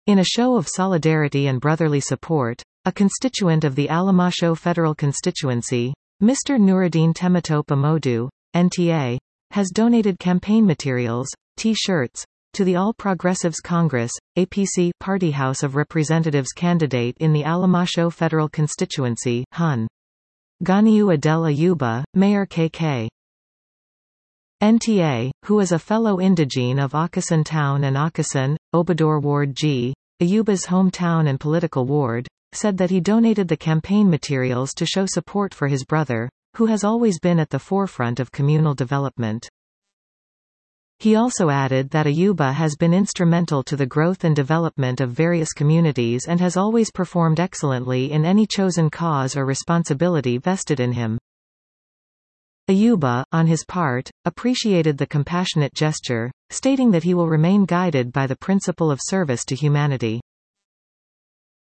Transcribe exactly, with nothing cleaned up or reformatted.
In a show of solidarity and brotherly support, a constituent of the Alamasho Federal Constituency, Mister Nuruddin Temitope Amodu, N T A, has donated campaign materials, T-shirts, to the All Progressives Congress, A P C Party House of Representatives candidate in the Alamasho Federal Constituency, Hun. Ganiu Adel Ayuba, Mayor K K. N T A, who is a fellow indigene of Akasan Town and Akasan, Obador Ward G, Ayuba's hometown and political ward, said that he donated the campaign materials to show support for his brother, who has always been at the forefront of communal development. He also added that Ayuba has been instrumental to the growth and development of various communities and has always performed excellently in any chosen cause or responsibility vested in him. Ayuba, on his part, appreciated the compassionate gesture, stating that he will remain guided by the principle of service to humanity.